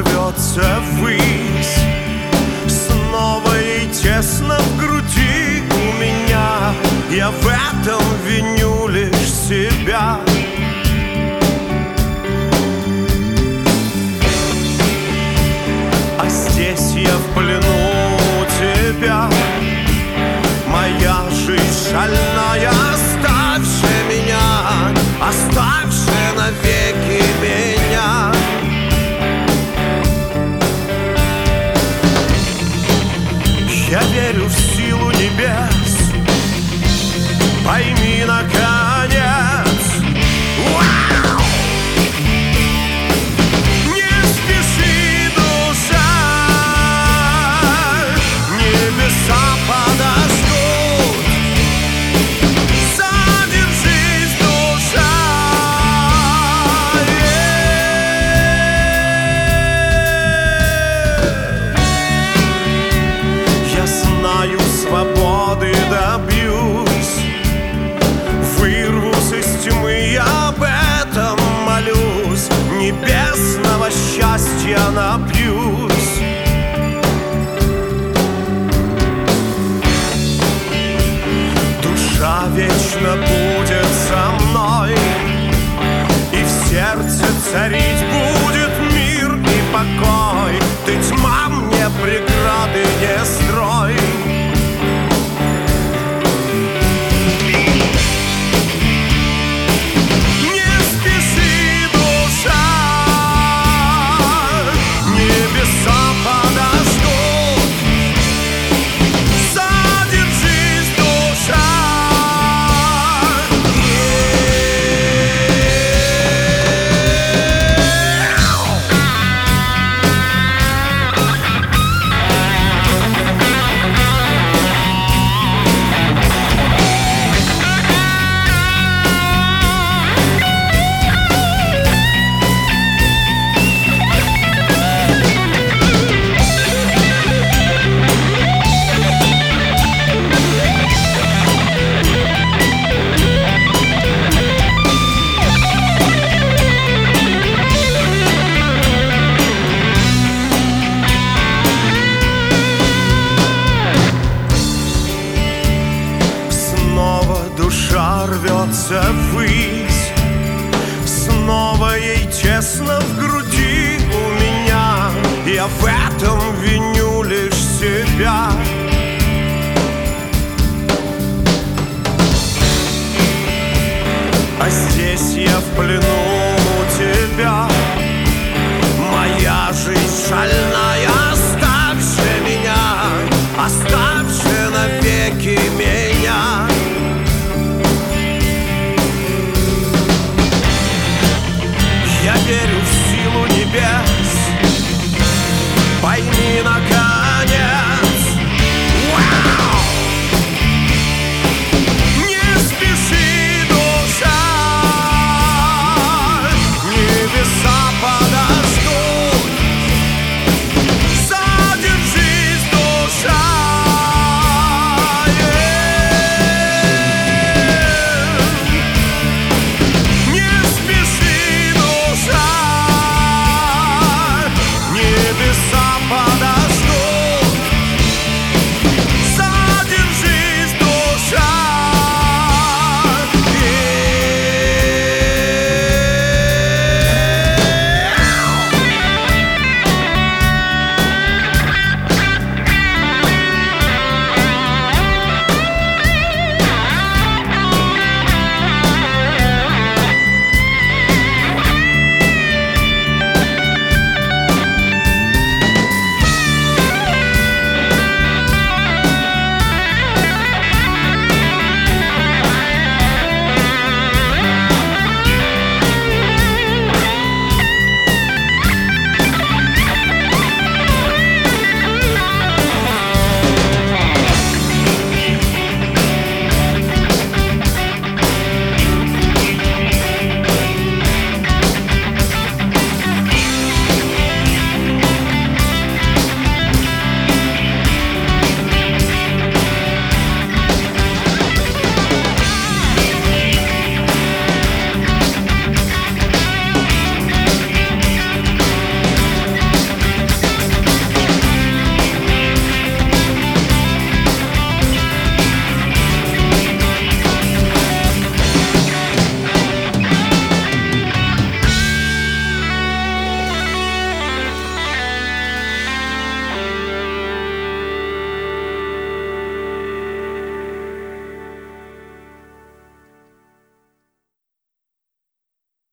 рвется ввысь. Снова ей тесно в груди у меня. Я в этом виню лишь себя. А здесь я в плену тебя. Моя жизнь шальная, оставьше меня, оставьше навеки меня. Я верю в силу небес, пойми наконец. Вау! Не спеши, душа, небеса подождут. Задержись, душа. Я знаю, свободы добьюсь, вырвусь из тьмы, я об этом молюсь. Небесного счастья напьюсь. Душа вечно будет со мной, и в сердце царить будет мир и покой. Ты, тьма, мне преграды не строй. Не спеши, душа, небеса подождут. Задержись, душа. Душа рвется ввысь, снова ей тесно в груди у меня. Я в этом виню лишь себя. А здесь я в плену у тебя.